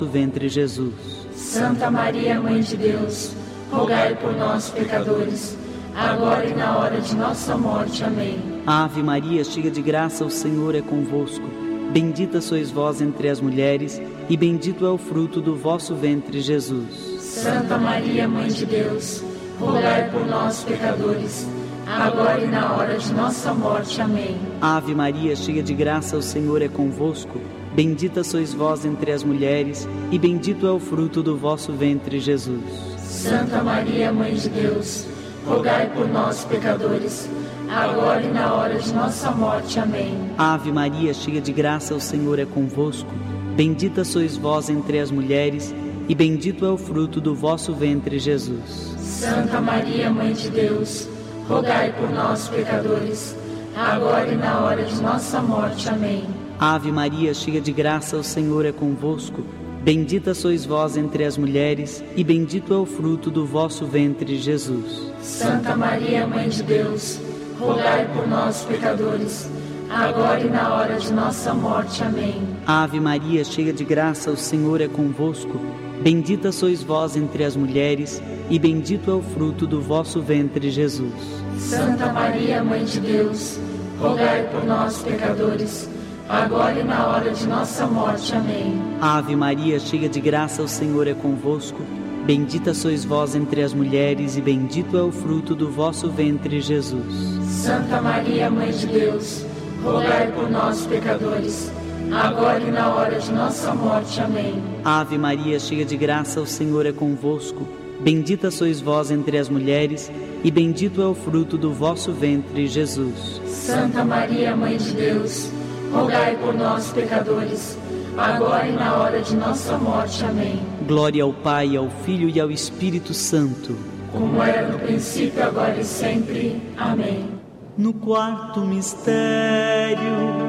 ventre, Jesus. Santa Maria, Mãe de Deus, rogai por nós, pecadores, agora e na hora de nossa morte. Amém. Ave Maria, cheia de graça, o Senhor é convosco. Bendita sois vós entre as mulheres, e bendito é o fruto do vosso ventre, Jesus. Santa Maria, Mãe de Deus, rogai por nós, pecadores, agora e na hora de nossa morte. Amém. Ave Maria, cheia de graça, o Senhor é convosco. Bendita sois vós entre as mulheres, e bendito é o fruto do vosso ventre, Jesus. Santa Maria, Mãe de Deus, rogai por nós, pecadores, agora e na hora de nossa morte. Amém. Ave Maria, cheia de graça, o Senhor é convosco. Bendita sois vós entre as mulheres, e bendito é o fruto do vosso ventre, Jesus. Santa Maria, Mãe de Deus, rogai por nós, pecadores, agora e na hora de nossa morte. Amém. Ave Maria, cheia de graça, o Senhor é convosco. Bendita sois vós entre as mulheres, e bendito é o fruto do vosso ventre, Jesus. Santa Maria, Mãe de Deus, rogai por nós, pecadores, agora e na hora de nossa morte. Amém. Ave Maria, cheia de graça, o Senhor é convosco. Bendita sois vós entre as mulheres, e bendito é o fruto do vosso ventre, Jesus. Santa Maria, Mãe de Deus, rogai por nós, pecadores, agora e na hora de nossa morte. Amém. Ave Maria, cheia de graça, o Senhor é convosco. Bendita sois vós entre as mulheres, e bendito é o fruto do vosso ventre, Jesus. Santa Maria, Mãe de Deus, rogai por nós, pecadores, agora e na hora de nossa morte. Amém. Ave Maria, cheia de graça, o Senhor é convosco. Bendita sois vós entre as mulheres, e bendito é o fruto do vosso ventre, Jesus. Santa Maria, Mãe de Deus, rogai por nós, pecadores, agora e na hora de nossa morte. Amém. Glória ao Pai, ao Filho e ao Espírito Santo, como era no princípio, agora e sempre. Amém. No quarto mistério,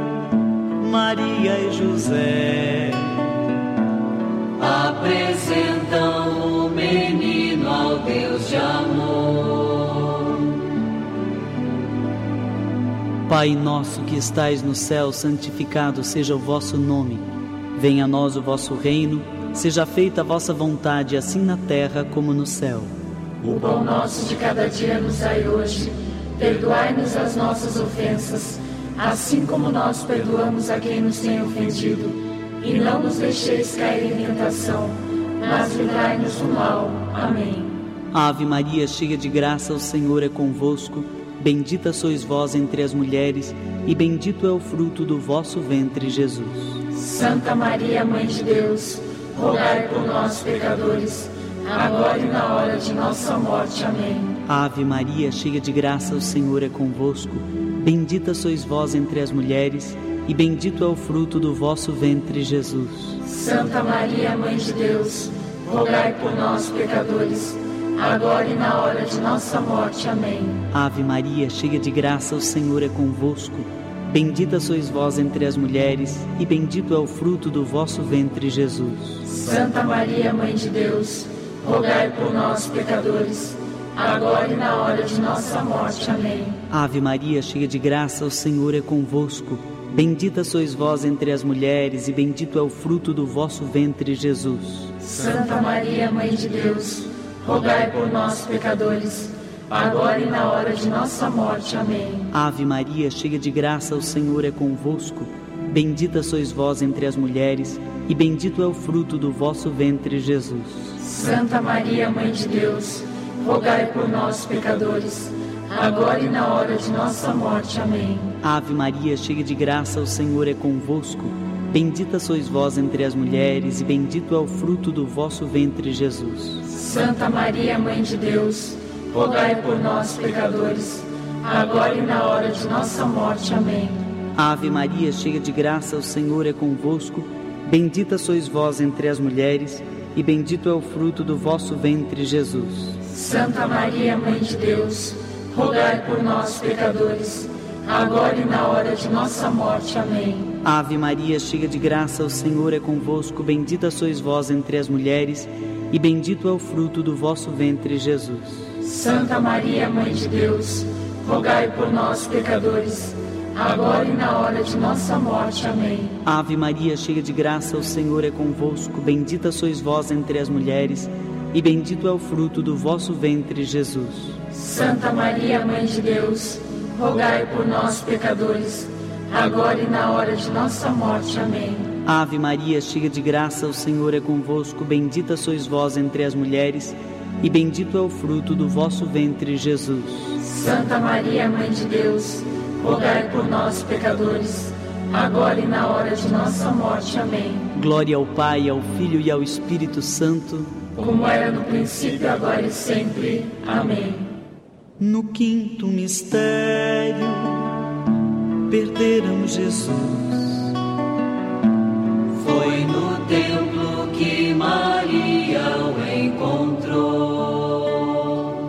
Maria e José apresentam o menino ao Deus de amor. Pai nosso que estais no céu, santificado seja o vosso nome. Venha a nós o vosso reino, seja feita a vossa vontade, assim na terra como no céu. O pão nosso de cada dia nos dai hoje. Perdoai-nos as nossas ofensas, assim como nós perdoamos a quem nos tem ofendido. E não nos deixeis cair em tentação, mas livrai-nos do mal. Amém. Ave Maria, cheia de graça, o Senhor é convosco. Bendita sois vós entre as mulheres, e bendito é o fruto do vosso ventre, Jesus. Santa Maria, Mãe de Deus, rogai por nós, pecadores, agora e na hora de nossa morte. Amém. Ave Maria, cheia de graça, o Senhor é convosco. Bendita sois vós entre as mulheres, e bendito é o fruto do vosso ventre, Jesus. Santa Maria, Mãe de Deus, rogai por nós, pecadores, agora e na hora de nossa morte. Amém. Ave Maria, cheia de graça, o Senhor é convosco. Bendita sois vós entre as mulheres, e bendito é o fruto do vosso ventre, Jesus. Santa Maria, Mãe de Deus, rogai por nós, pecadores, agora e na hora de nossa morte. Amém. Ave Maria, cheia de graça, o Senhor é convosco. Bendita sois vós entre as mulheres, e bendito é o fruto do vosso ventre, Jesus. Santa Maria, Mãe de Deus, rogai por nós, pecadores, agora e na hora de nossa morte. Amém. Ave Maria, cheia de graça, o Senhor é convosco. Bendita sois vós entre as mulheres, e bendito é o fruto do vosso ventre, Jesus. Santa Maria, Mãe de Deus, rogai por nós, pecadores, agora e na hora de nossa morte. Amém. Ave Maria, cheia de graça, o Senhor é convosco. Bendita sois vós entre as mulheres, e bendito é o fruto do vosso ventre, Jesus. Santa Maria, Mãe de Deus, rogai por nós, pecadores, agora e na hora de nossa morte. Amém. Ave Maria, cheia de graça, o Senhor é convosco. Bendita sois vós entre as mulheres, e bendito é o fruto do vosso ventre, Jesus. Santa Maria, Mãe de Deus, rogai por nós, pecadores, agora e na hora de nossa morte. Amém. Ave Maria, cheia de graça, o Senhor é convosco. Bendita sois vós entre as mulheres, e bendito é o fruto do vosso ventre, Jesus. Santa Maria, Mãe de Deus, rogai por nós, pecadores, agora e na hora de nossa morte. Amém. Ave Maria, cheia de graça, o Senhor é convosco. Bendita sois vós entre as mulheres, e bendito é o fruto do vosso ventre, Jesus. Santa Maria, Mãe de Deus, rogai por nós, pecadores, agora e na hora de nossa morte. Amém. Ave Maria, cheia de graça, o Senhor é convosco. Bendita sois vós entre as mulheres, e bendito é o fruto do vosso ventre, Jesus. Santa Maria, Mãe de Deus, rogai por nós, pecadores, agora e na hora de nossa morte. Amém. Glória ao Pai, ao Filho e ao Espírito Santo, como era no princípio, agora e sempre. Amém. No quinto mistério, perderam Jesus. Foi no templo que Maria o encontrou.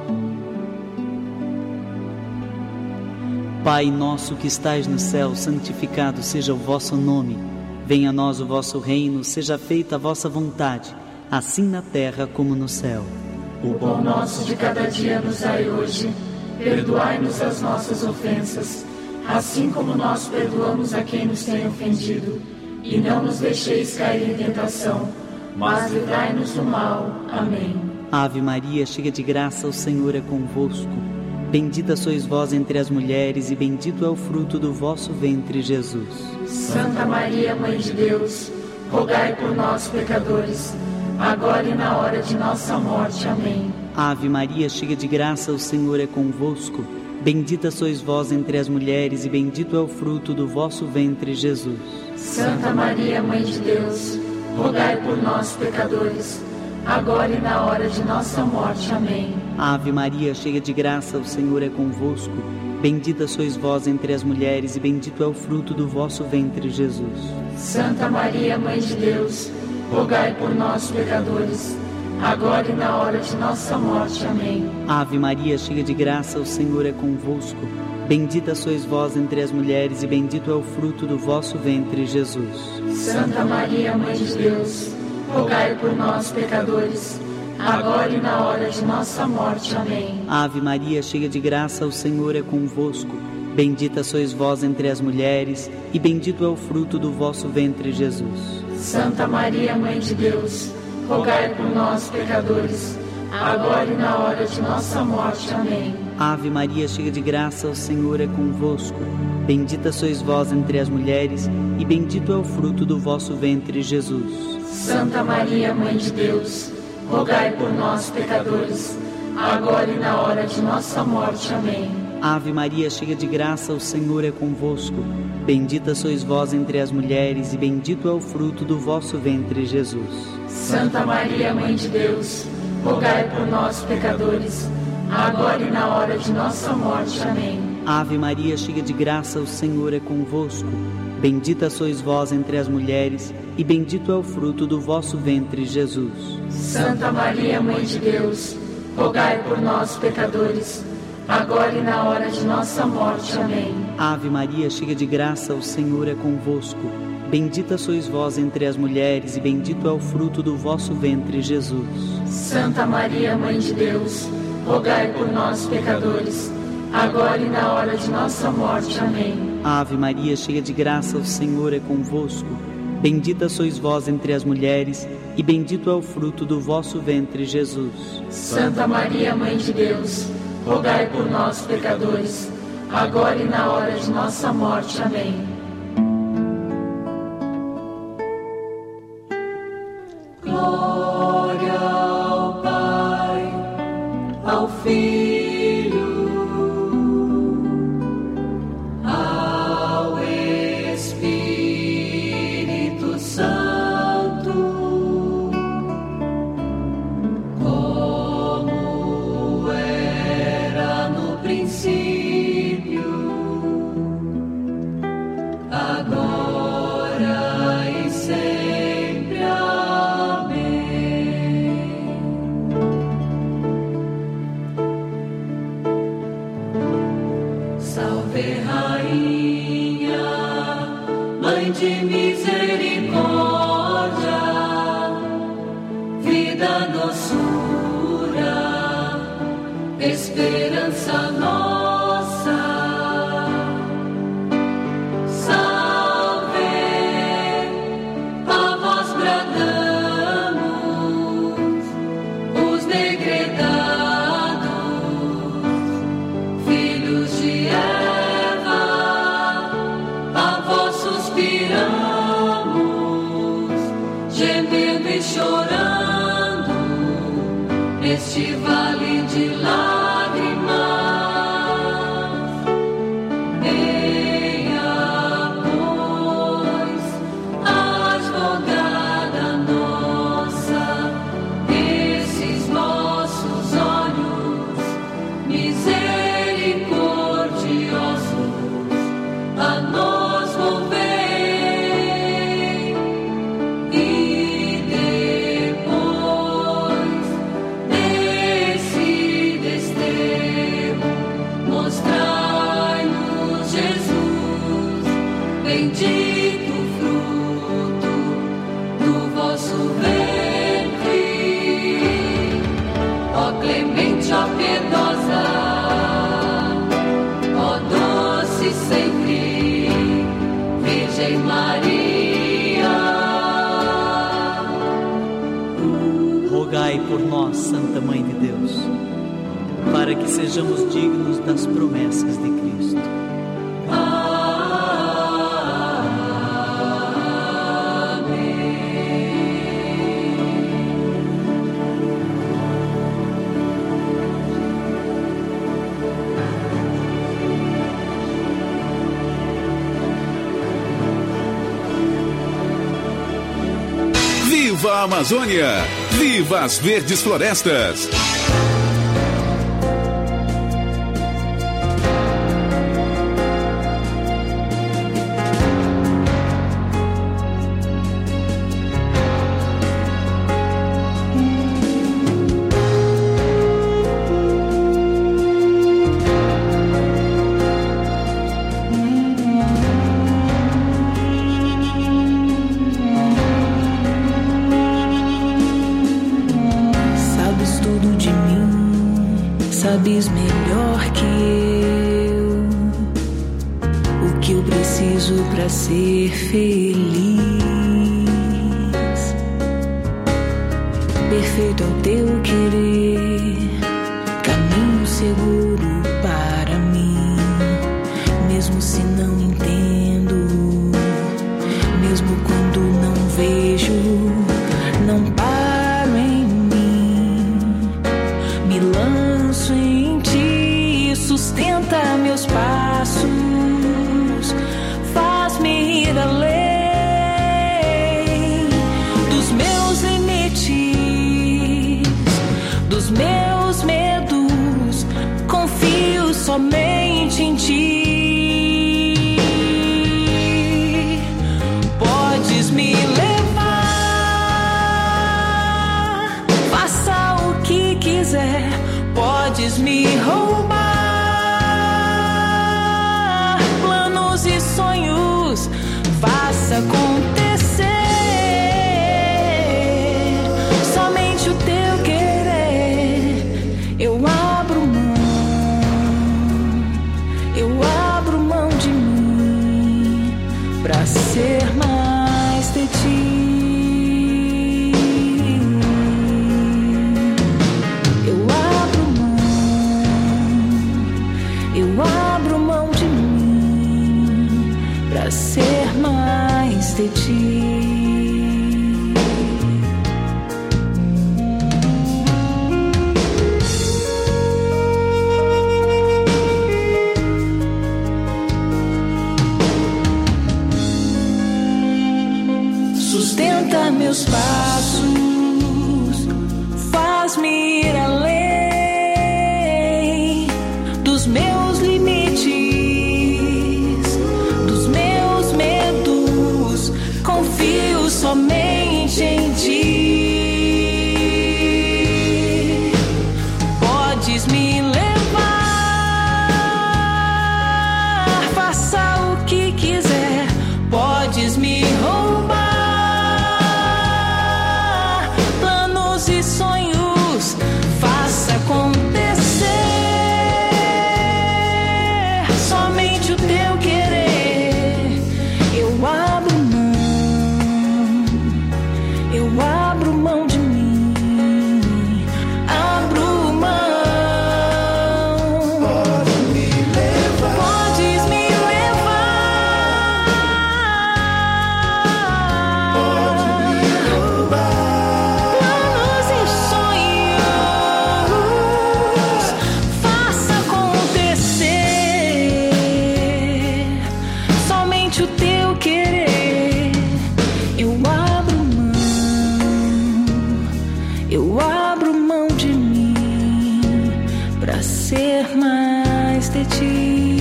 Pai nosso que estais no céu, santificado seja o vosso nome. Venha a nós o vosso reino, seja feita a vossa vontade, assim na terra como no céu. O pão nosso de cada dia nos dai hoje. Perdoai-nos as nossas ofensas, assim como nós perdoamos a quem nos tem ofendido. E não nos deixeis cair em tentação, mas livrai-nos do mal. Amém. Ave Maria, cheia de graça, o Senhor é convosco. Bendita sois vós entre as mulheres, e bendito é o fruto do vosso ventre, Jesus. Santa Maria, Mãe de Deus, rogai por nós, pecadores, agora e na hora de nossa morte. Amém. Ave Maria, cheia de graça, o Senhor é convosco. Bendita sois vós entre as mulheres, e bendito é o fruto do vosso ventre, Jesus. Santa Maria, Mãe de Deus, rogai por nós, pecadores, agora e na hora de nossa morte. Amém. Ave Maria, cheia de graça, o Senhor é convosco. Bendita sois vós entre as mulheres, e bendito é o fruto do vosso ventre, Jesus. Santa Maria, Mãe de Deus, rogai por nós, pecadores, agora e na hora de nossa morte. Amém. Ave Maria, cheia de graça, o Senhor é convosco. Bendita sois vós entre as mulheres, e bendito é o fruto do vosso ventre, Jesus. Santa Maria, Mãe de Deus, rogai por nós, pecadores, agora e na hora de nossa morte. Amém. Ave Maria, cheia de graça, o Senhor é convosco. Bendita sois vós entre as mulheres, e bendito é o fruto do vosso ventre, Jesus. Santa Maria, Mãe de Deus, rogai por nós, pecadores, agora e na hora de nossa morte. Amém. Ave Maria, cheia de graça, o Senhor é convosco. Bendita sois vós entre as mulheres, e bendito é o fruto do vosso ventre, Jesus. Santa Maria, Mãe de Deus, rogai por nós, pecadores, agora e na hora de nossa morte. Amém. Ave Maria, cheia de graça, o Senhor é convosco. Bendita sois vós entre as mulheres, e bendito é o fruto do vosso ventre, Jesus. Santa Maria, Mãe de Deus, rogai por nós, pecadores, agora e na hora de nossa morte. Amém. Ave Maria, cheia de graça, o Senhor é convosco. Bendita sois vós entre as mulheres, e bendito é o fruto do vosso ventre, Jesus. Santa Maria, Mãe de Deus, rogai por nós, pecadores, agora e na hora de nossa morte. Amém. Ave Maria, cheia de graça, o Senhor é convosco. Bendita sois vós entre as mulheres, e bendito é o fruto do vosso ventre, Jesus. Santa Maria, Mãe de Deus, rogai por nós, pecadores, agora e na hora de nossa morte. Amém. Ave Maria, cheia de graça, o Senhor é convosco. Bendita sois vós entre as mulheres, e bendito é o fruto do vosso ventre, Jesus. Santa Maria, Mãe de Deus, rogai por nós, pecadores, agora e na hora de nossa morte. Amém. Glória ao Pai, ao Filho, ao Espírito Santo, como era no princípio, agora e sempre. Amém. Salve, Rainha, Mãe de misericórdia, vida, doçura, esperança nossa. vê chorando neste vale de lágrimas. Venha, pois, advogada nossa, esses nossos olhos misericordiosos a nós volver. Bendito fruto do vosso ventre, ó clemente, ó piedosa, ó doce sempre, Virgem Maria. Rogai por nós, Santa Mãe de Deus, para que sejamos dignos das promessas de Cristo. Viva a Amazônia! Viva as verdes florestas! Sabes melhor que eu o que eu preciso pra ser feliz. Perfeito é o teu querer, caminho seguro para mim. Mesmo se não entendo, mesmo quando não vejo, não paro em mim. Me lanço em ti, sustenta meus passos, faz-me ir além dos meus limites, dos meus medos. Confio somente em ti. Podes me levar, faça o que quiser. Podes me roubar planos e sonhos, faça acontecer. Somente o teu querer. Eu abro mão de mim pra ser mais de ti. Eu abro mão eu abro mão de mim pra ser mais de ti.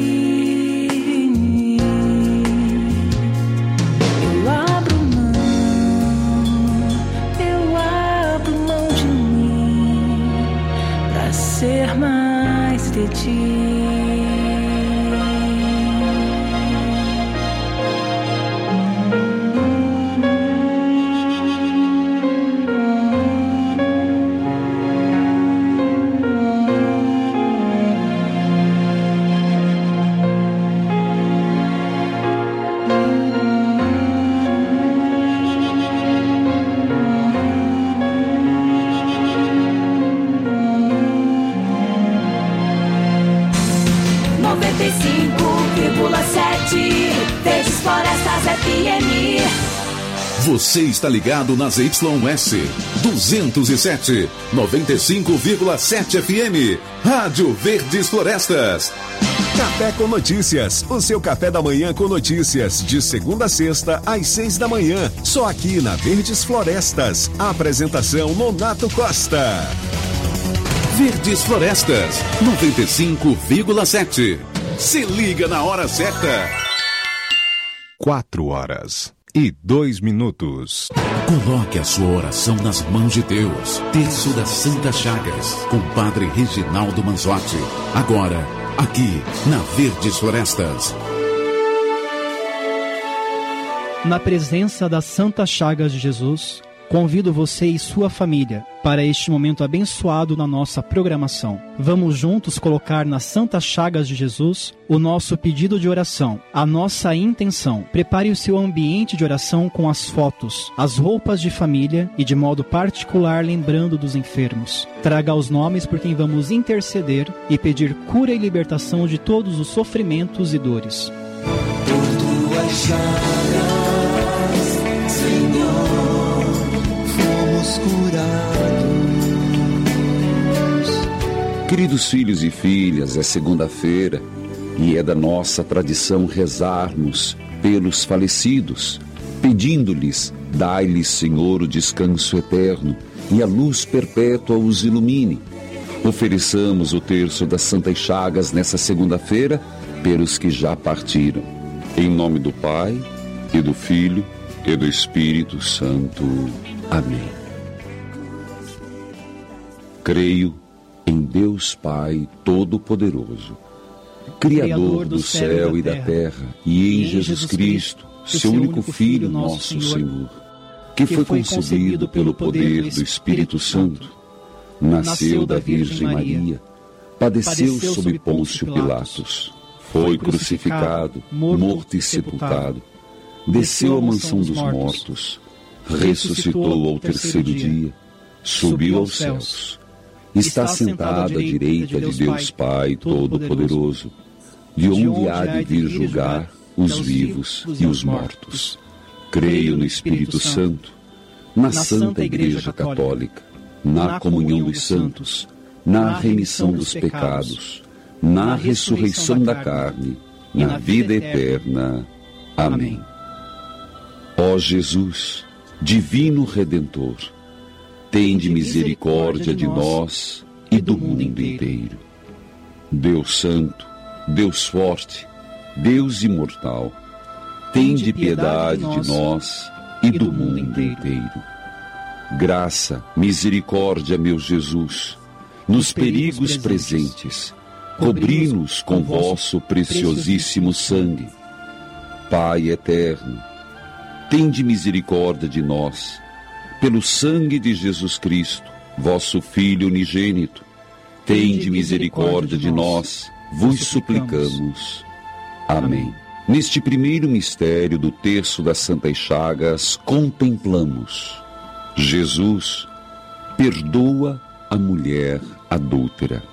Eu abro mão de mim pra ser mais de ti. Verdes Florestas FM. Você está ligado nas YS 207, 95,7 FM. Rádio Verdes Florestas. Café com Notícias, o seu café da manhã com notícias, de segunda a sexta, às 6 da manhã, só aqui na Verdes Florestas. A apresentação Nonato Costa. Verdes Florestas, 95,7. Se liga na hora certa. 4h02. Coloque a sua oração nas mãos de Deus. Terço das Santas Chagas, com Padre Reginaldo Manzotti. Agora, aqui na Verdes Florestas. Na presença das Santas Chagas de Jesus, convido você e sua família para este momento abençoado na nossa programação. Vamos juntos colocar nas Santas Chagas de Jesus o nosso pedido de oração, a nossa intenção. Prepare o seu ambiente de oração com as fotos, as roupas de família e, de modo particular, lembrando dos enfermos. Traga os nomes por quem vamos interceder e pedir cura e libertação de todos os sofrimentos e dores. Por tuas chagas, Senhor, fomos curados. Queridos filhos e filhas, é segunda-feira e é da nossa tradição rezarmos pelos falecidos, pedindo-lhes, dai-lhes, Senhor, o descanso eterno e a luz perpétua os ilumine. Ofereçamos o terço das Santas Chagas nessa segunda-feira pelos que já partiram. Em nome do Pai, e do Filho, e do Espírito Santo. Amém. Creio em Deus Pai Todo-Poderoso, Criador do céu e da terra, e em Jesus Cristo, seu único Filho, nosso Senhor, que foi concebido pelo poder do Espírito Santo, nasceu da Virgem Maria, padeceu sob Pôncio Pilatos, foi crucificado, morto e sepultado, desceu à mansão dos mortos, ressuscitou ao terceiro dia, subiu aos céus, está sentado à direita de Deus Pai Todo-Poderoso, de onde há de vir julgar os vivos e os mortos. Creio no Espírito Santo, na Santa Igreja Católica, na comunhão dos santos, na remissão dos pecados, na ressurreição da carne, na vida eterna. Amém. Ó Jesus, Divino Redentor, tende misericórdia de nós e do mundo inteiro. Deus Santo, Deus Forte, Deus Imortal, tende piedade de nós e do mundo inteiro. Graça, misericórdia, meu Jesus, nos perigos presentes, cobri-nos com vosso preciosíssimo sangue. Pai eterno, tende misericórdia de nós, pelo sangue de Jesus Cristo, vosso Filho unigênito. Tende misericórdia de nós, vos suplicamos. Amém. Neste primeiro mistério do terço das Santas Chagas, contemplamos: Jesus perdoa a mulher adúltera.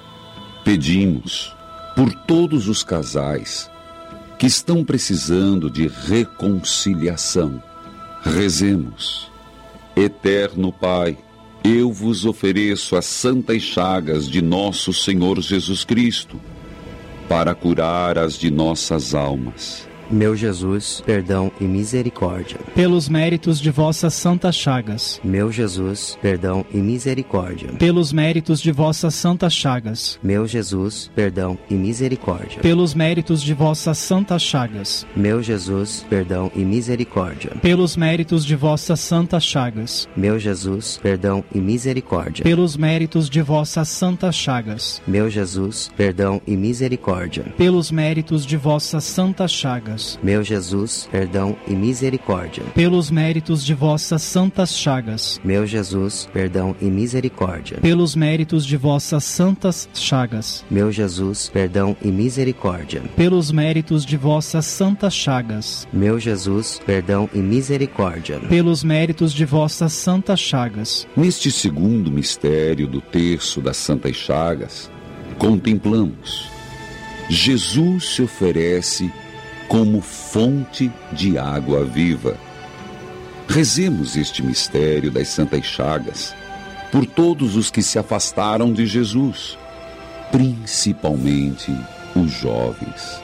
Pedimos por todos os casais que estão precisando de reconciliação. Rezemos. Eterno Pai, eu vos ofereço as Santas Chagas de nosso Senhor Jesus Cristo, para curar as de nossas almas. Meu Jesus, perdão e misericórdia. Pelos méritos de vossas santas chagas. Meu Jesus, perdão e misericórdia. Pelos méritos de vossas santas chagas. Meu Jesus, perdão e misericórdia. Pelos méritos de vossas santas chagas. Meu Jesus, perdão e misericórdia. Pelos méritos de vossas santas chagas. Meu Jesus, perdão e misericórdia. Pelos méritos de vossas santas chagas. Meu Jesus, perdão e misericórdia. Pelos méritos de vossas santas chagas. Meu Jesus, perdão e misericórdia. Pelos méritos de vossas santas chagas. Meu Jesus, perdão e misericórdia. Pelos méritos de vossas santas chagas. Meu Jesus, perdão e misericórdia. Pelos méritos de vossas santas chagas. Meu Jesus, perdão e misericórdia. Pelos méritos de vossas santas chagas. Neste segundo mistério do terço das Santas Chagas, contemplamos: Jesus se oferece como fonte de água viva. Rezemos este mistério das Santas Chagas por todos os que se afastaram de Jesus, principalmente os jovens.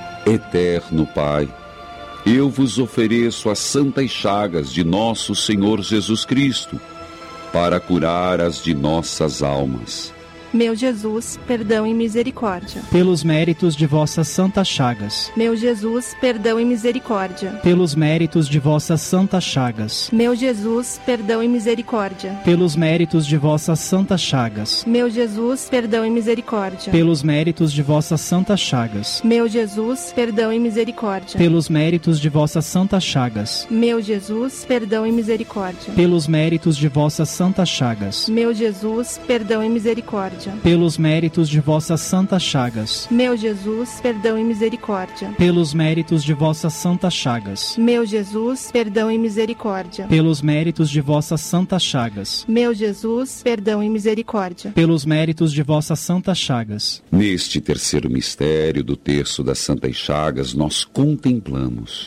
Eterno Pai, eu vos ofereço as Santas Chagas de nosso Senhor Jesus Cristo, para curar as de nossas almas. Meu Jesus, perdão e misericórdia. Pelos méritos de vossas santas chagas. Meu Jesus, perdão e misericórdia. Pelos méritos de vossas santas chagas. Meu Jesus, perdão e misericórdia. Pelos méritos de vossas santas chagas. Meu Jesus, perdão e misericórdia. Pelos méritos de vossas santas chagas. Meu Jesus, perdão e misericórdia. Pelos méritos de vossas santas chagas. Meu Jesus, perdão e misericórdia. Pelos méritos de vossas santas chagas. Meu Jesus, perdão e misericórdia. Pelos méritos de vossas santas chagas. Meu Jesus, perdão e misericórdia. Pelos méritos de vossas santas chagas. Meu Jesus, perdão e misericórdia. Pelos méritos de vossas santas chagas. Meu Jesus, perdão e misericórdia. Pelos méritos de vossas santas chagas. Neste terceiro mistério do terço das Santas Chagas, nós contemplamos: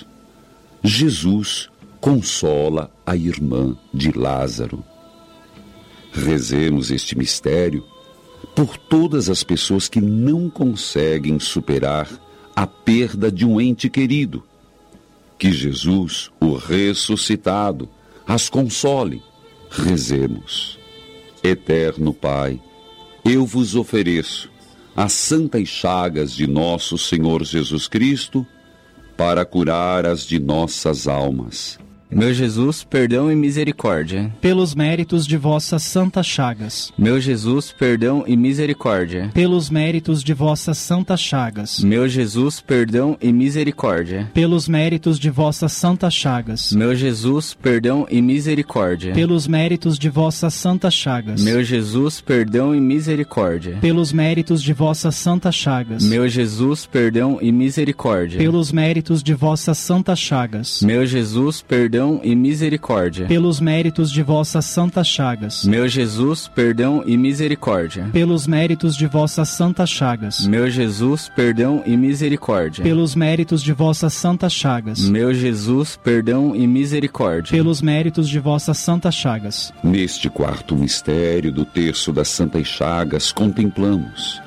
Jesus consola a irmã de Lázaro. Rezemos este mistério por todas as pessoas que não conseguem superar a perda de um ente querido. Que Jesus, o ressuscitado, as console. Rezemos. Eterno Pai, eu vos ofereço as Santas Chagas de nosso Senhor Jesus Cristo, para curar as de nossas almas. Meu Jesus, perdão e misericórdia. Pelos méritos de vossas santas chagas. Meu Jesus, perdão e misericórdia. Pelos méritos de vossas santas chagas. Meu Jesus, perdão e misericórdia. Pelos méritos de vossas santas chagas. Meu Jesus, perdão e misericórdia. Pelos méritos de vossas santas chagas. Meu Jesus, perdão e misericórdia. Pelos méritos de vossas santas chagas. Meu Jesus, perdão e misericórdia. Pelos méritos de vossas santas chagas. Meu Jesus, perdão e misericórdia. Pelos méritos de vossas santas chagas. Meu Jesus, perdão e misericórdia. Pelos méritos de vossas santas chagas. Meu Jesus, perdão e misericórdia. Pelos méritos de vossas santas chagas. Meu Jesus, perdão e misericórdia. Pelos méritos de vossas santas chagas. Neste quarto mistério do terço das Santas Chagas, contemplamos: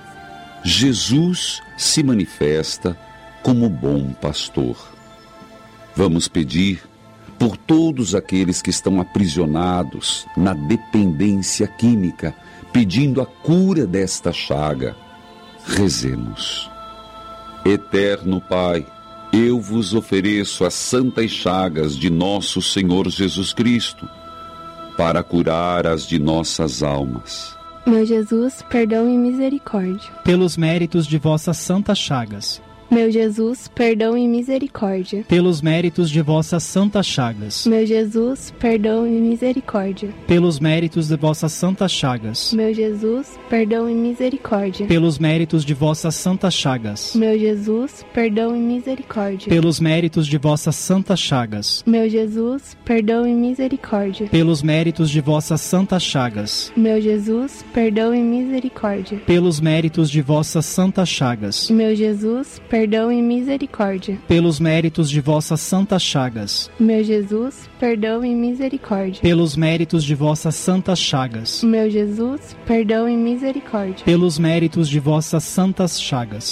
Jesus se manifesta como bom pastor. Vamos pedir por todos aqueles que estão aprisionados na dependência química, pedindo a cura desta chaga. Rezemos. Eterno Pai, eu vos ofereço as Santas Chagas de nosso Senhor Jesus Cristo, para curar as de nossas almas. Meu Jesus, perdão e misericórdia. Pelos méritos de vossas santas chagas. Meu Jesus, perdão e misericórdia. Pelos méritos de vossas santas chagas. Meu Jesus, perdão e misericórdia. Pelos méritos de vossas santas chagas. Meu Jesus, perdão e misericórdia. Pelos méritos de vossas santas chagas. Meu Jesus, perdão e misericórdia. Pelos méritos de vossas santas chagas. Meu Jesus, perdão e misericórdia. Pelos méritos de vossas santas chagas. Meu Jesus, perdão e misericórdia. Pelos méritos de vossas santas chagas. Meu Jesus, perdão e misericórdia. Pelos méritos de vossas santas chagas. Meu Jesus, perdão e misericórdia. Pelos méritos de vossas santas chagas. Meu Jesus, perdão e misericórdia. Pelos méritos de vossas santas chagas.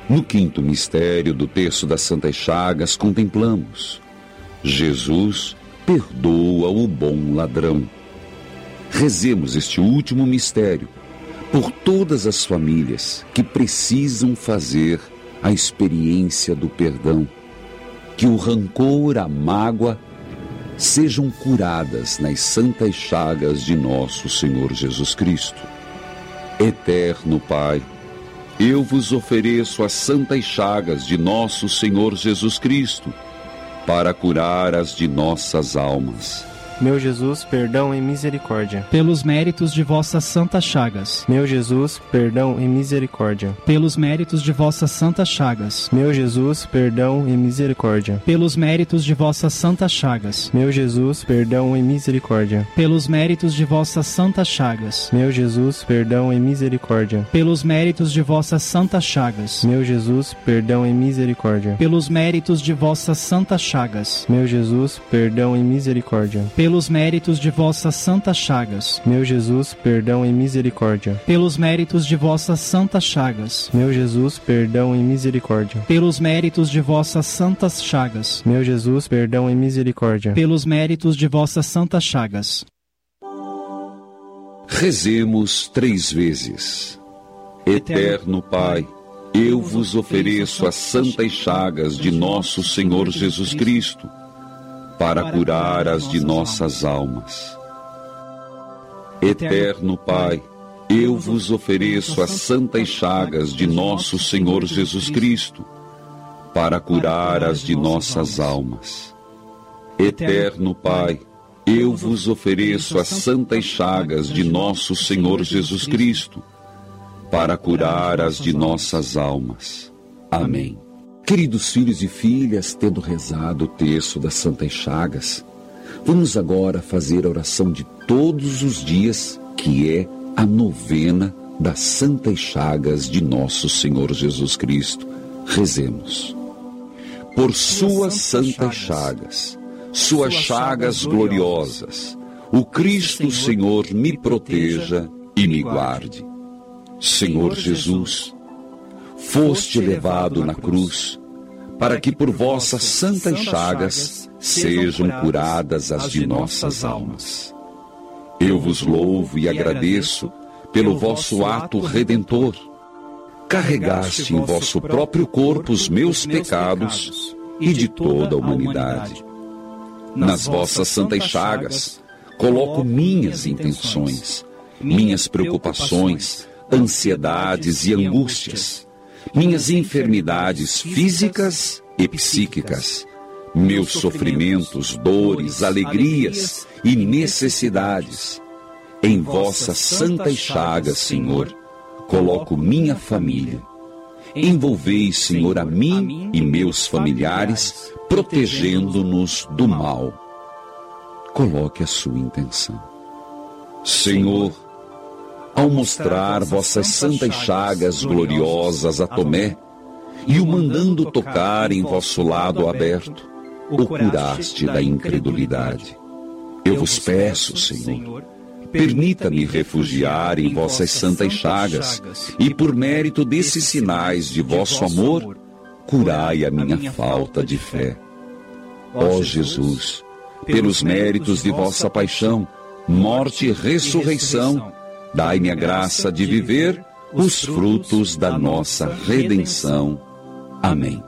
No quinto mistério do terço das Santas Chagas, contemplamos: Jesus perdoa o bom ladrão. Rezemos este último mistério por todas as famílias que precisam fazer a experiência do perdão. Que o rancor, a mágoa, sejam curadas nas santas chagas de nosso Senhor Jesus Cristo. Eterno Pai, eu vos ofereço as santas chagas de nosso Senhor Jesus Cristo, para curar as de nossas almas. Meu Jesus, perdão e misericórdia. Pelos méritos de vossas santas chagas. Meu Jesus, perdão e misericórdia. Pelos méritos de vossas santas chagas. Meu Jesus, perdão e misericórdia. Pelos méritos de vossas santas chagas. Meu Jesus, perdão e misericórdia. Pelos méritos de vossas santas chagas. Meu Jesus, perdão e misericórdia. Pelos méritos de vossas santas chagas. Meu Jesus, perdão e misericórdia. Pelos méritos de vossas santas chagas. Meu Jesus, perdão e misericórdia. Pelos méritos de vossas santas chagas. Meu Jesus, perdão e misericórdia. Pelos méritos de vossas santas chagas. Meu Jesus, perdão e misericórdia. Pelos méritos de vossas santas chagas. Meu Jesus, perdão e misericórdia. Pelos méritos de vossas santas chagas. Rezemos 3 vezes. Eterno Pai, eu vos ofereço as santas chagas de nosso Senhor Jesus Cristo, para curar as de nossas almas. Eterno Pai, eu vos ofereço as santas chagas de nosso Senhor Jesus Cristo, para curar as de nossas almas. Eterno Pai, eu vos ofereço as santas chagas de nosso Senhor Jesus Cristo, para curar as de nossas almas. Amém. Queridos filhos e filhas, tendo rezado o terço das Santas Chagas, vamos agora fazer a oração de todos os dias, que é a novena das Santas Chagas de nosso Senhor Jesus Cristo. Rezemos. Por suas santas chagas, suas chagas gloriosas, o Cristo Senhor me proteja e me guarde. Senhor Jesus, foste levado na cruz, para que por vossas santas chagas sejam curadas as de nossas almas. Eu vos louvo e agradeço pelo vosso ato redentor. Carregaste em vosso próprio corpo os meus pecados e de toda a humanidade. Nas vossas santas chagas coloco minhas intenções, minhas preocupações, ansiedades e angústias, minhas enfermidades físicas e psíquicas, meus sofrimentos, dores, alegrias e necessidades. Em vossas santas chagas, Senhor, coloco minha família. Envolvei, Senhor, a mim e meus familiares, protegendo-nos do mal. Coloque a sua intenção. Senhor, ao mostrar vossas santas chagas gloriosas a Tomé, e o mandando tocar em vosso lado aberto, o curaste da incredulidade. Eu vos peço, Senhor, permita-me refugiar em vossas santas chagas, e por mérito desses sinais de vosso amor, curai a minha falta de fé. Ó Jesus, pelos méritos de vossa paixão, morte e ressurreição, dai-me a graça de viver os frutos da nossa redenção. Amém.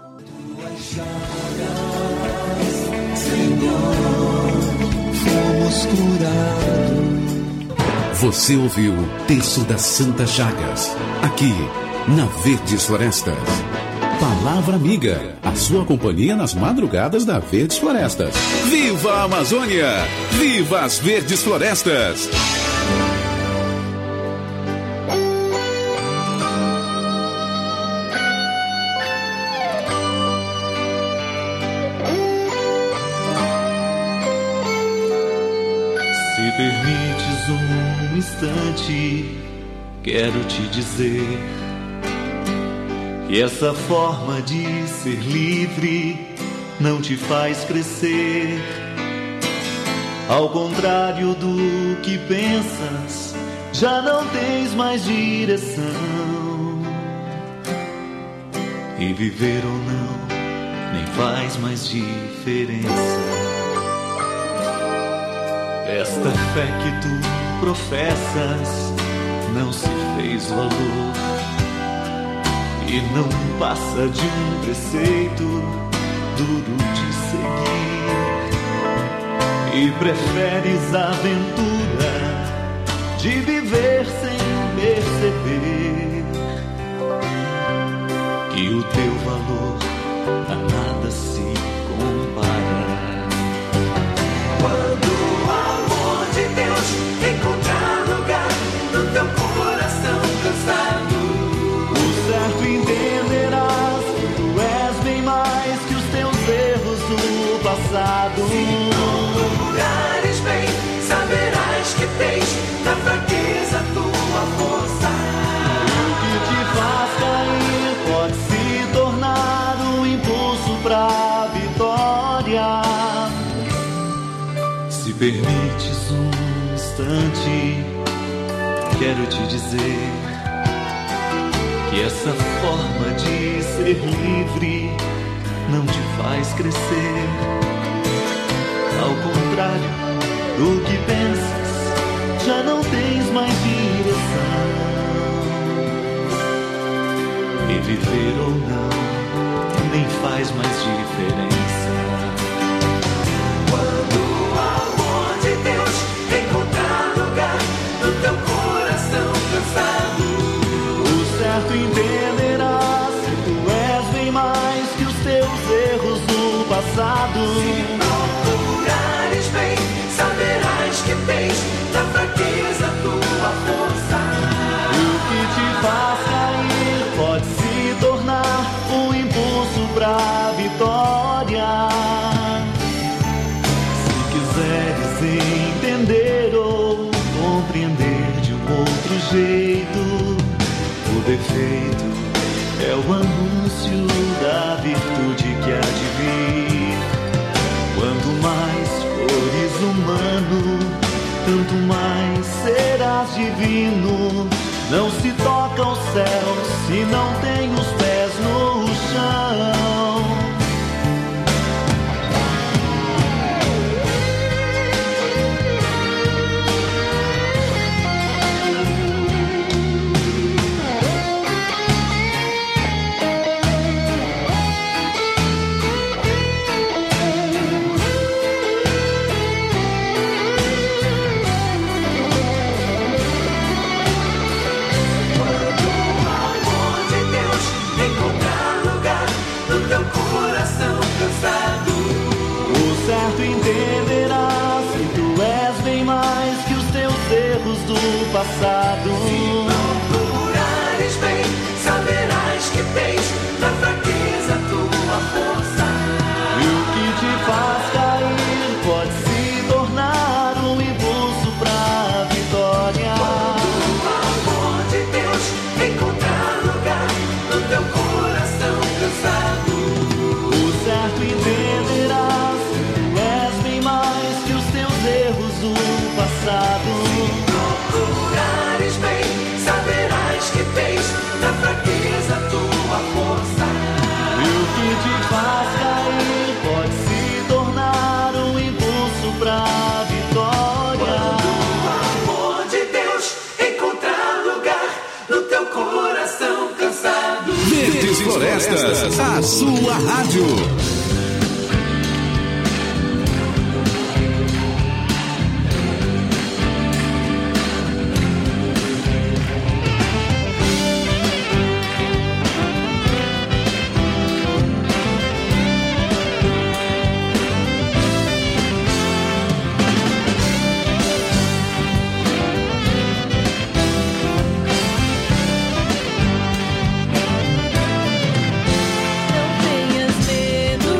Você ouviu o Terço das Santas Chagas, aqui na Verdes Florestas. Palavra Amiga, a sua companhia nas madrugadas da Verdes Florestas. Viva a Amazônia! Viva as Verdes Florestas! Se permites um instante, quero te dizer que essa forma de ser livre não te faz crescer. Ao contrário do que pensas, já não tens mais direção. E viver ou não, nem faz mais diferença. Esta fé que tu professas não se fez valor e não passa de um preceito duro de seguir. E preferes a aventura de viver sem perceber que o teu valor a nada se compara. Quando o amor de Deus encontrar lugar no teu coração cansado, o certo entenderás que tu és bem mais que os teus erros do passado. Se não procurares bem, saberás que tens na fraqueza tua força. O que te faz cair pode se tornar um impulso pra vitória. Se permites um instante, quero te dizer que essa forma de ser livre não te faz crescer. Ao contrário do que pensas, já não tens mais direção. E viver ou não, nem faz mais diferença. Quando o amor de Deus encontrar lugar no teu coração cansado, o certo entenderás que tu és bem mais que os teus erros do passado. Se procurares bem, saberás que tens na fraqueza tua força. E o que te faz cair pode se tornar um impulso pra vitória. Se quiseres entender ou compreender de um outro jeito, o defeito é o anúncio da virtude que há de vir. Quanto mais fores humano, tanto mais serás divino. Não se toca ao céu se não tem os pés no chão. Entenderás que tu és bem mais que os teus erros do passado. Se procurares bem, saberás que tens na fraqueza tua força. E o que te faz cair pode se tornar um impulso pra vitória. Quando o amor de Deus encontrar lugar no teu coração cansado, o certo entenderás do passado. Se procurares bem, saberás que tens na fraqueza tua força. E o que te faz cair pode se tornar um impulso pra vitória. Quando o amor de Deus encontrar lugar no teu coração cansado. Verdes Florestas, a sua rádio. Não tenhas medo.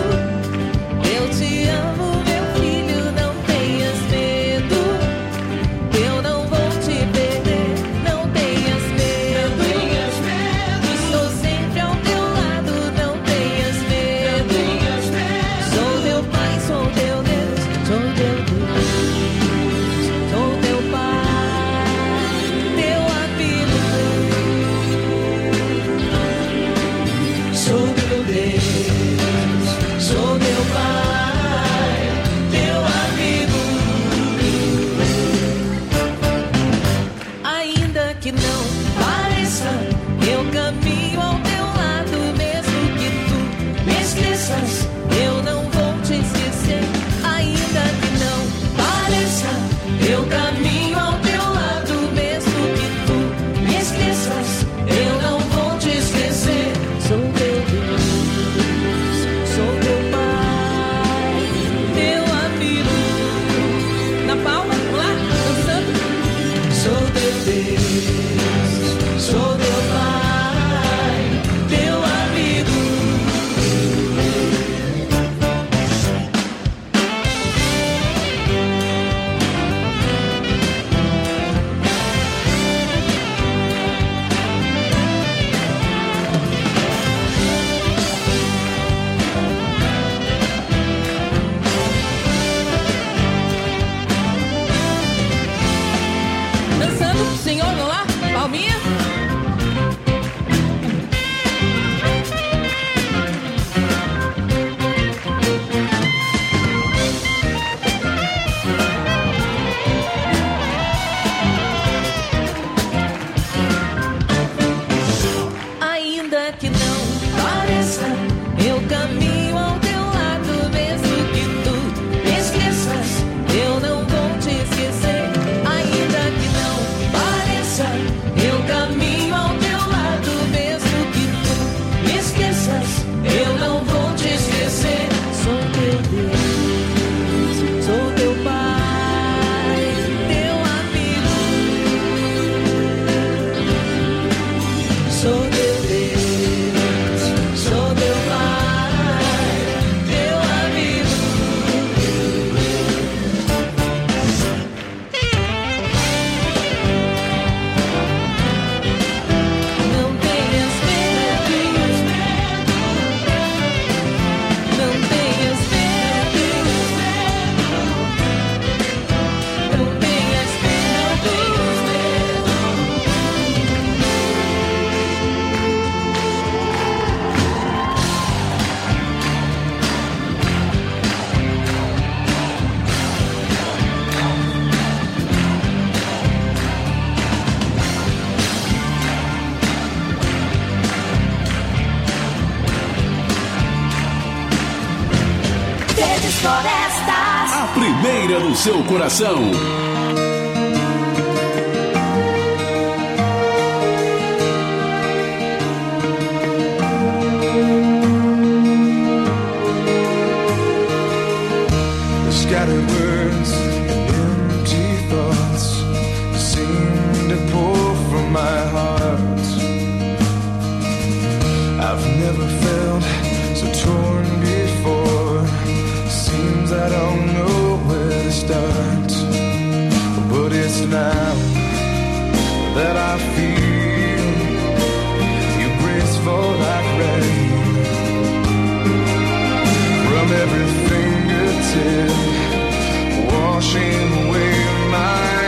primeira no seu coração. Scattered words and empty thoughts seem to pour from my heart. I've never felt so torn before. Seems I don't know where to start. But it's now that I feel your grace fall like rain from every fingertip, washing away my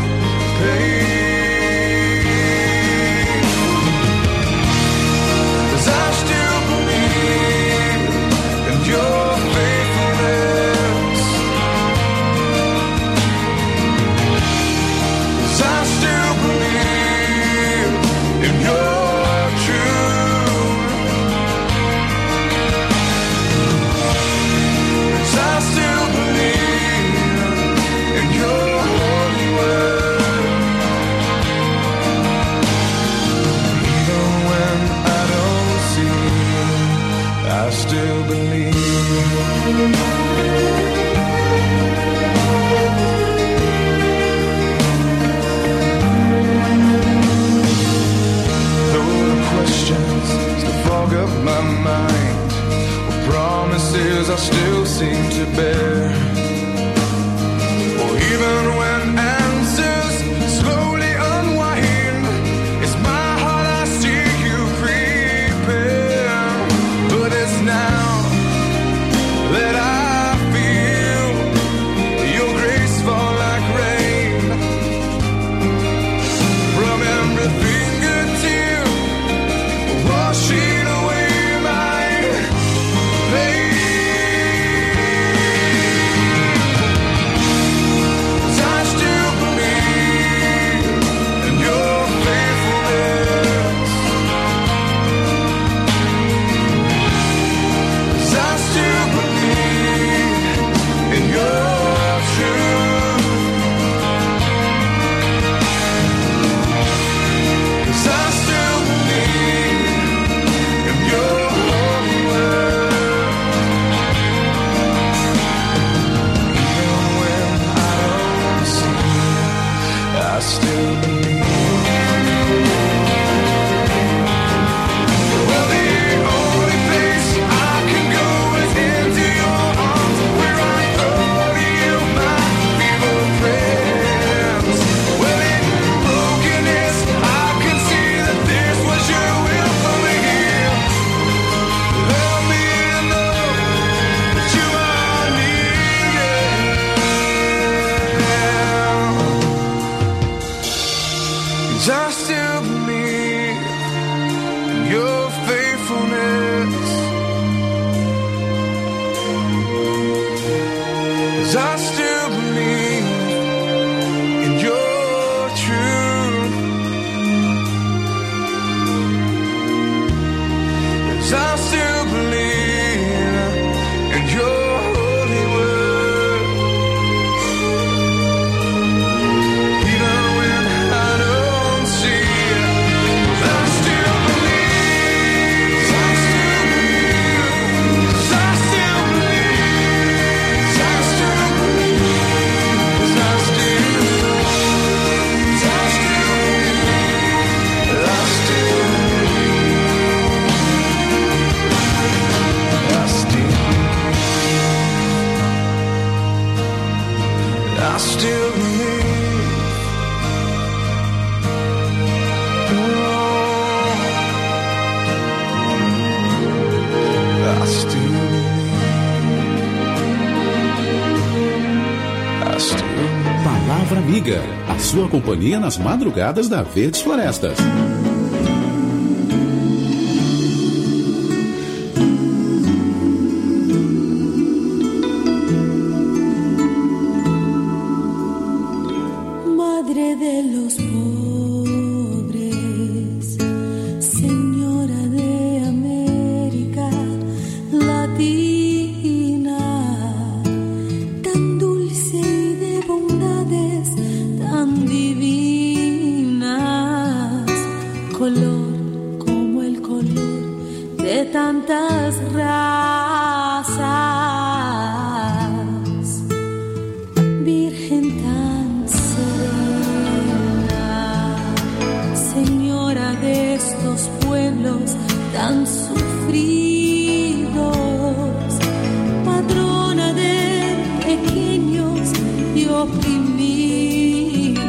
pain. 'Cause I still believe in your faithfulness. 'Cause I still believe in your truth. 'Cause I still believe in your holy word. Even when I don't see it, I still believe. Though the questions still fog up my mind, promises I still seem to bear. Or even when answers slowly unwind, it's my heart I see you prepare. But it's now that I feel your grace fall like rain from every fingertip, washing away my pain. 'Cause I still believe in your faithfulness. 'Cause I still believe in your truth. 'Cause I still believe in your holy word. Even when I don't see it, I still believe. Well, the only place I can go is into your arms, where I throw to you my feeble prayers. Well, in brokenness, I can see that this was your will for me here. Help me to know that you are near. 'Cause I still believe in your faithfulness. 'Cause I still believe in your truth. 'Cause I still believe in your holy word. Even when I don't see it, 'cause I still believe. 'Cause I still believe. 'Cause I still believe. 'Cause I still believe. 'Cause I still believe. 'Cause I still believe. I still believe. I still believe. I still believe. I still believe. I still Palavra Amiga, a sua companhia nas madrugadas da Verdes Florestas. Madre de los pobres, Señora de América Latina, tan dulce color como el color de tantas razas, Virgen tan serena, Señora de estos pueblos tan sufridos, patrona de pequeños y oprimidos,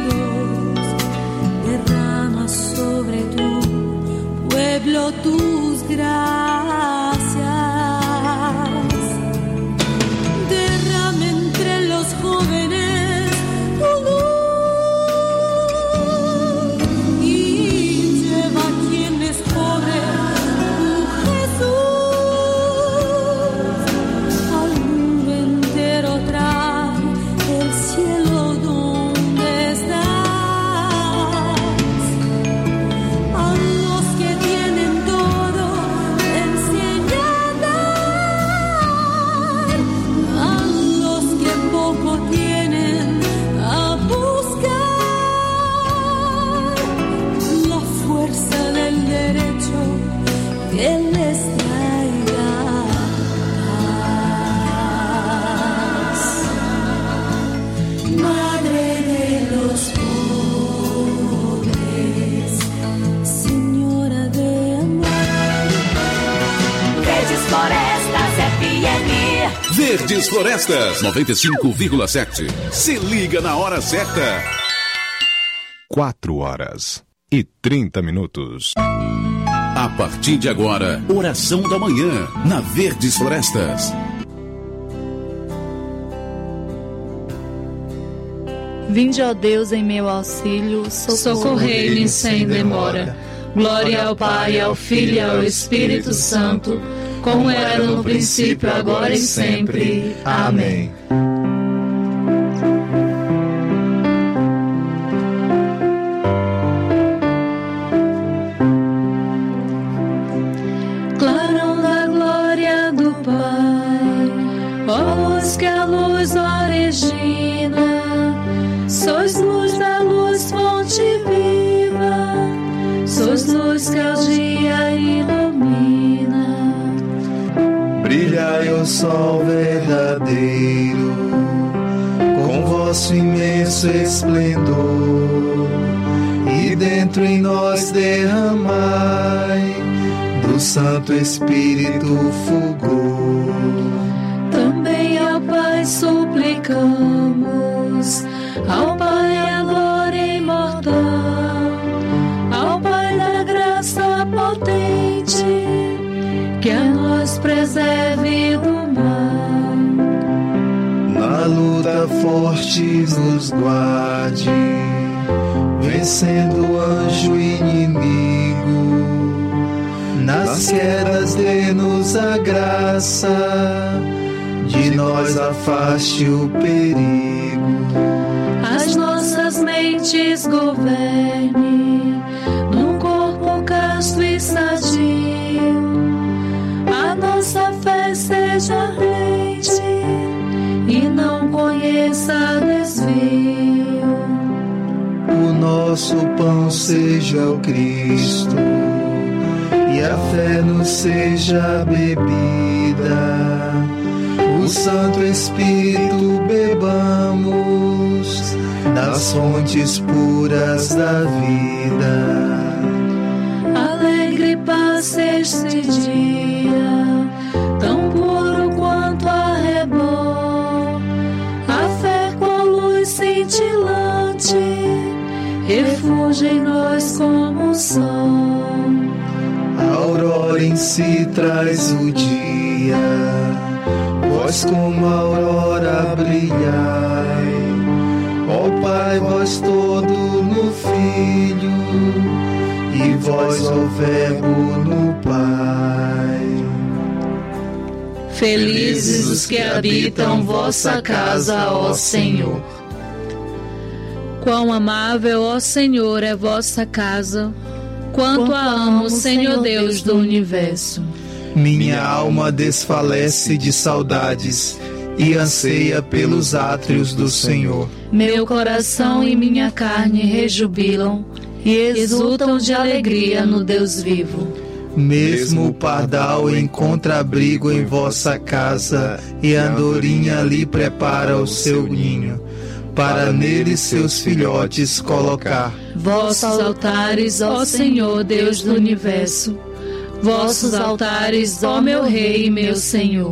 derrama sobre tu pueblo tus gracias, derrama entre los jóvenes tu luz y lleva a quien es pobre tu Jesús, al mundo entero trae el cielo donde estás, a los que tienen todo enseña a dar, a los que poco tienen a buscar la fuerza del derecho que les traiga paz. Madre de los pobres, Señora de amor. Verdes Florestas FM. Verdes Florestas 95,7. Se liga na hora certa. 4h30. A partir de agora, oração da manhã na Verdes Florestas. Vinde, ó Deus, em meu auxílio, socorrei-me sem demora. Glória ao Pai, ao Filho e ao Espírito Santo, como era no princípio, agora e sempre. Amém. Clarão da glória do Pai, ó luz que a luz origina, sois luz da luz, fonte viva, sois luz que ao dia ilumina. Brilhai o sol verdadeiro, com vosso imenso esplendor, e dentro em nós derramai do Santo Espírito fulgor. Também ao Pai suplicamos, ao Pai a glória imortal, ao Pai da graça potente, que a nós preserve do mal. Na luta forte nos guarde, vencendo o anjo inimigo. Nas quedas dê-nos a graça, de nós afaste o perigo. As nossas mentes governe, num corpo casto e sadio, a nossa fé seja rente e não conheça desvio. O nosso pão seja o Cristo, e a fé nos seja bebida. O Santo Espírito bebamos, das fontes puras da vida. Alegre passe este dia, tão puro quanto a rebor, a fé com a luz cintilante, refúgio em nós como o sol. A aurora em si traz o dia, vós como a aurora brilhai. Ó Pai, vós todo no Filho, e vós, ó Verbo, no Pai. Felizes os que habitam vossa casa, ó Senhor. Quão amável, ó Senhor, é vossa casa, quanto a amo, Senhor Deus do universo. Minha alma desfalece de saudades e anseia pelos átrios do Senhor. Meu coração e minha carne rejubilam e exultam de alegria no Deus vivo. Mesmo o pardal encontra abrigo em vossa casa, e a andorinha lhe prepara o seu ninho, para nele seus filhotes colocar. Vossos altares, ó Senhor, Deus do universo, vossos altares, ó meu Rei e meu Senhor.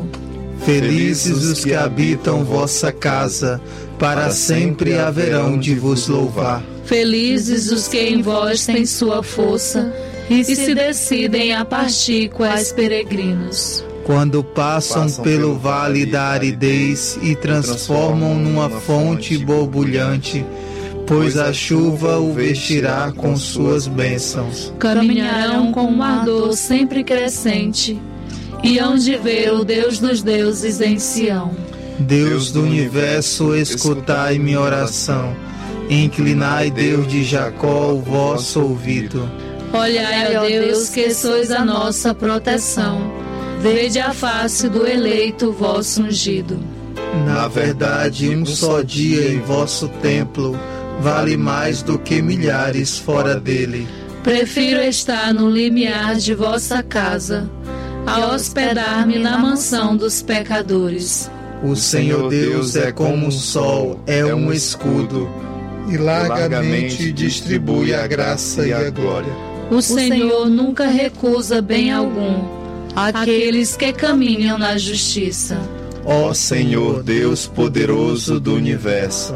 Felizes os que habitam vossa casa, para sempre haverão de vos louvar. Felizes os que em vós têm sua força e se decidem a partir quais peregrinos. Quando passam pelo vale da aridez e transformam numa fonte borbulhante, pois a chuva o vestirá com suas bênçãos. Caminharão com um ardor sempre crescente e hão de ver o Deus dos deuses em Sião. Deus do universo, escutai minha oração. Inclinai, Deus de Jacó, o vosso ouvido. Olhai, ó Deus, que sois a nossa proteção. Vede a face do eleito vosso ungido. Na verdade, um só dia em vosso templo vale mais do que milhares fora dele. Prefiro estar no limiar de vossa casa a hospedar-me na mansão dos pecadores. O Senhor Deus é como o sol, é um escudo, e largamente distribui a graça e a glória. O Senhor nunca recusa bem algum àqueles que caminham na justiça. Ó Senhor Deus poderoso do universo,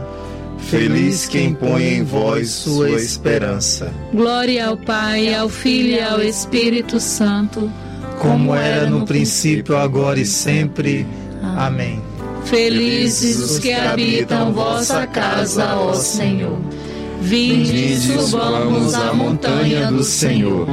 feliz quem põe em vós sua esperança. Glória ao Pai, ao Filho e ao Espírito Santo, como era no princípio, agora e sempre. Amém. Felizes os que habitam vossa casa, ó Senhor. Vinde, subamos a montanha do Senhor.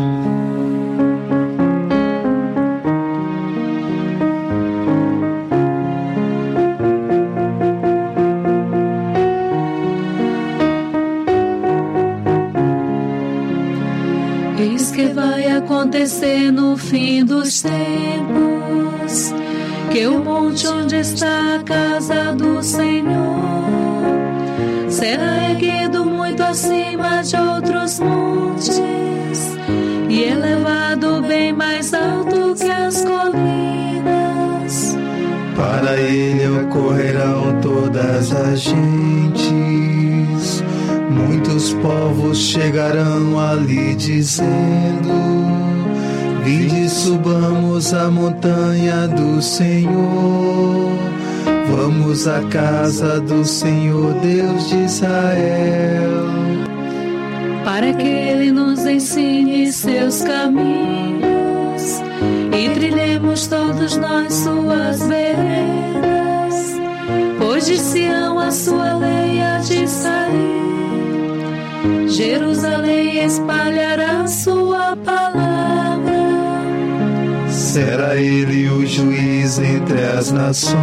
Eis que vai acontecer no fim dos tempos, que o monte onde está a casa do Senhor será erguido muito acima de outros montes e elevado bem mais alto que as colinas. Para ele ocorrerão todas as gentes, muitos povos chegarão ali dizendo: vinde, subamos a montanha do Senhor, vamos à casa do Senhor Deus de Israel. Para que Ele nos ensine seus caminhos e trilhemos todos nós suas veredas, pois de Sião a sua lei há de sair, Jerusalém espalhará sua palavra. Será ele o juiz entre as nações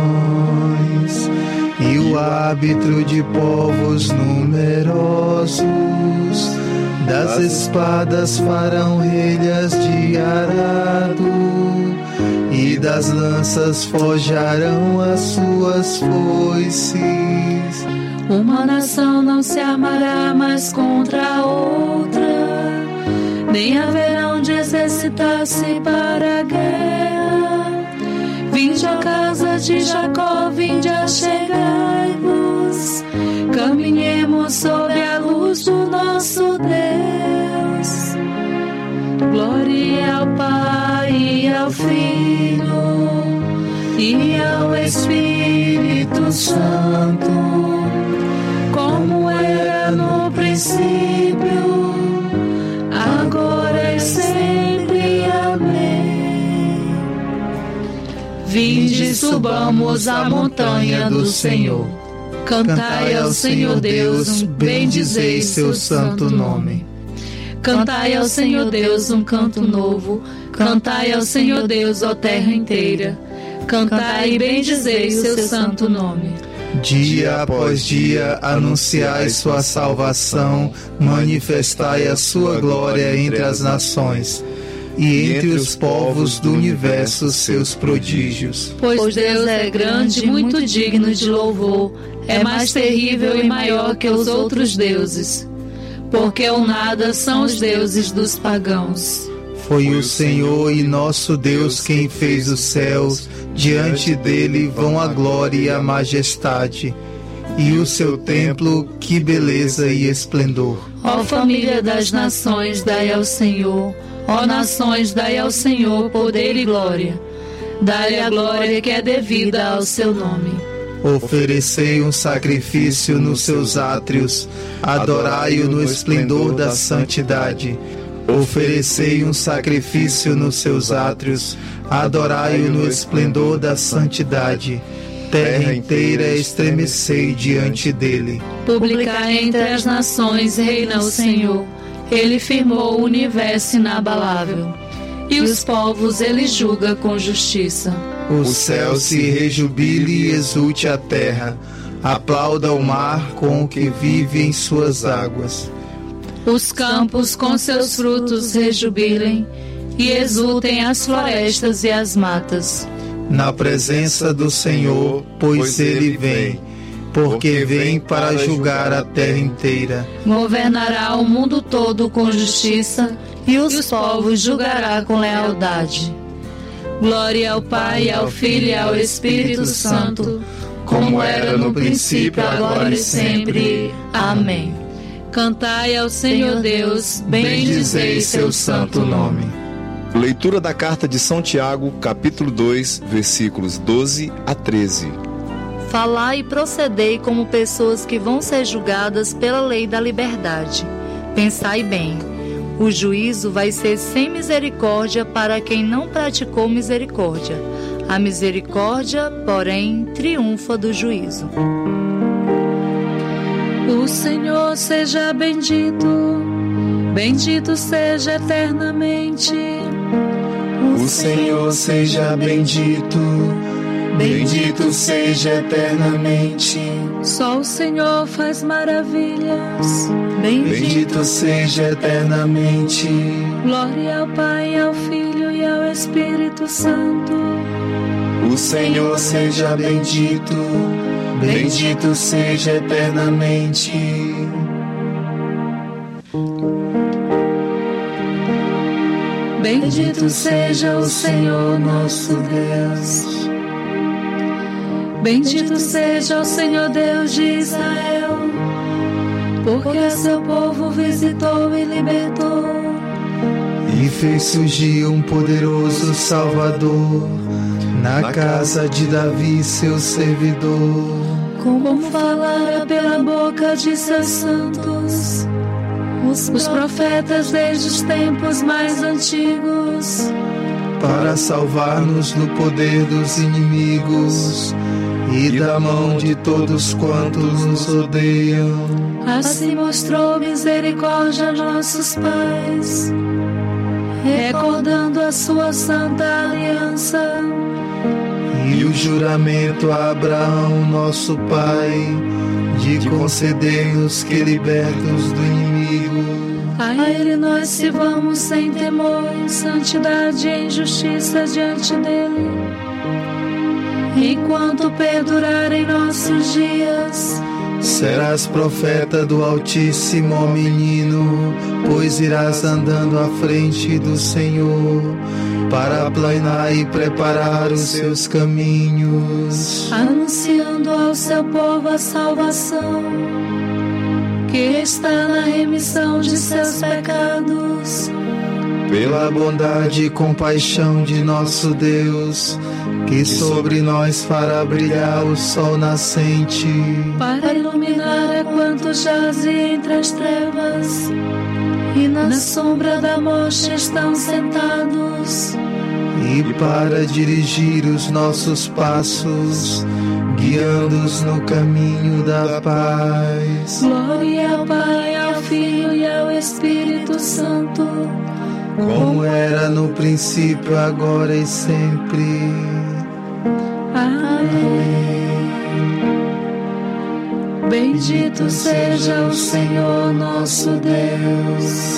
e o árbitro de povos numerosos. Das espadas farão relhas de arado e das lanças forjarão as suas foices. Uma nação não se armará mais contra a outra, nem haverão de exercitar-se para a guerra. Vinde a casa de Jacó, vinde achegai-vos, caminhemos sob a luz do nosso Deus. Glória ao Pai e ao Filho e ao Espírito Santo, como era no princípio, agora e sempre. Amém. Vinde, subamos a montanha do Senhor. Cantai ao Senhor Deus, bendizei seu santo nome. Cantai ao Senhor Deus um canto novo. Cantai ao Senhor Deus, ó terra inteira. Cantai e bendizei seu santo nome. Dia após dia anunciai sua salvação, manifestai a sua glória entre as nações e entre os povos do universo seus prodígios. Pois Deus é grande e muito digno de louvor, é mais terrível e maior que os outros deuses. porque o nada são os deuses dos pagãos. Foi o Senhor e nosso Deus quem fez os céus, diante dele vão a glória e a majestade. E o seu templo, que beleza e esplendor. Ó família das nações, dai ao Senhor. Ó nações, dai ao Senhor poder e glória. Dai a glória que é devida ao seu nome. Oferecei um sacrifício nos seus átrios, adorai-o no esplendor da santidade. Oferecei um sacrifício nos seus átrios, adorai-o no esplendor da santidade. Terra inteira estremecei diante dele. Publicai entre as nações, reina o Senhor. Ele firmou o universo inabalável, e os povos ele julga com justiça. O céu se rejubile e exulte a terra, aplauda o mar com o que vive em suas águas. Os campos com seus frutos rejubilem, e exultem as florestas e as matas. Na presença do Senhor, pois ele vem, porque vem para julgar a terra inteira. Governará o mundo todo com justiça, e os povos julgará com lealdade. Glória ao Pai, ao Filho e ao Espírito Santo, como era no princípio, agora e sempre. Amém. Cantai ao Senhor Deus, bendizei seu santo nome. Leitura da carta de São Tiago, capítulo 2, versículos 12 a 13. Falai e procedei como pessoas que vão ser julgadas pela lei da liberdade. Pensai bem, o juízo vai ser sem misericórdia para quem não praticou misericórdia. A misericórdia, porém, triunfa do juízo. O Senhor seja bendito, bendito seja eternamente. O Senhor seja bendito, bendito seja eternamente. Só o Senhor faz maravilhas. Bendito seja eternamente. Glória ao Pai, ao Filho e ao Espírito Santo. O Senhor seja bendito, bendito seja eternamente. Bendito seja o Senhor nosso Deus. Bendito seja o Senhor Deus de Israel, porque a seu povo visitou e libertou, e fez surgir um poderoso Salvador na casa de Davi, seu servidor. Como falara pela boca de seus santos, os profetas desde os tempos mais antigos, para salvar-nos do poder dos inimigos e da mão de todos quantos nos odeiam. Assim mostrou misericórdia a nossos pais, recordando a sua santa aliança. E o juramento a Abraão, nosso pai, de conceder-nos que libertos do inimigo. A ele nós sirvamos sem temor, em santidade e em justiça diante dele. Enquanto perdurarem nossos dias, serás profeta do Altíssimo, ó menino, pois irás andando à frente do Senhor, para aplanar e preparar os seus caminhos, anunciando ao seu povo a salvação, que está na remissão de seus pecados. Pela bondade e compaixão de nosso Deus, que sobre nós fará brilhar o sol nascente, para iluminar a quantos jazem entre as trevas e na sombra da morte estão sentados, e para dirigir os nossos passos, guiando-os no caminho da paz. Glória ao Pai, ao Filho e ao Espírito Santo, como era no princípio, agora e sempre. Amém. Bendito seja o Senhor nosso Deus.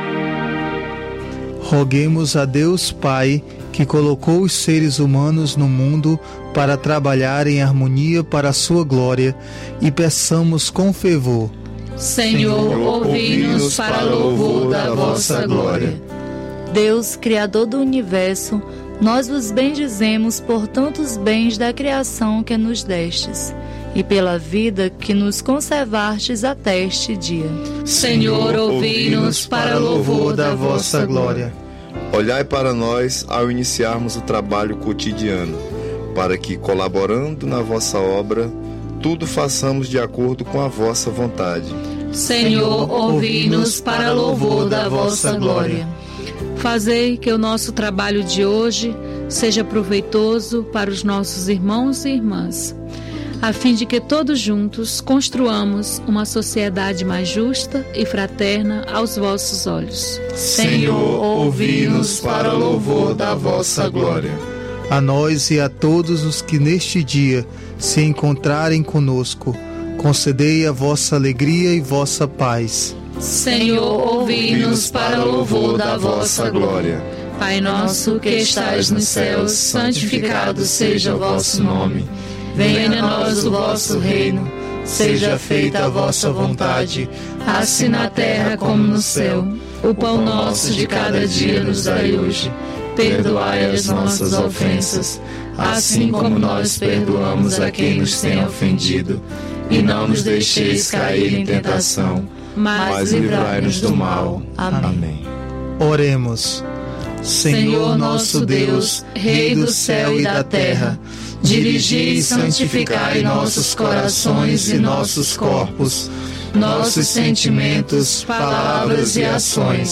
Roguemos a Deus Pai, que colocou os seres humanos no mundo para trabalhar em harmonia para a sua glória, e peçamos com fervor: Senhor, ouvi-nos para louvor da vossa glória. Deus, Criador do Universo, nós vos bendizemos por tantos bens da criação que nos destes, e pela vida que nos conservastes até este dia. Senhor, ouvi-nos para louvor da vossa glória. Olhai para nós ao iniciarmos o trabalho cotidiano, para que, colaborando na vossa obra, tudo façamos de acordo com a vossa vontade. Senhor, ouvi-nos para louvor da vossa glória. Fazei que o nosso trabalho de hoje seja proveitoso para os nossos irmãos e irmãs, a fim de que todos juntos construamos uma sociedade mais justa e fraterna aos vossos olhos. Senhor, ouvi-nos para louvor da vossa glória. A nós e a todos os que neste dia se encontrarem conosco, concedei a vossa alegria e vossa paz. Senhor, ouvi-nos para louvor da vossa glória. Pai nosso que estais nos céus, santificado seja o vosso nome. Venha a nós o vosso reino, seja feita a vossa vontade, assim na terra como no céu. O pão nosso de cada dia nos dai hoje. Perdoai as nossas ofensas, assim como nós perdoamos a quem nos tem ofendido. E não nos deixeis cair em tentação, mas livrai-nos do mal. Amém. Oremos. Senhor nosso Deus, Rei do céu e da terra, dirigi e santificai nossos corações e nossos corpos, nossos sentimentos, palavras e ações,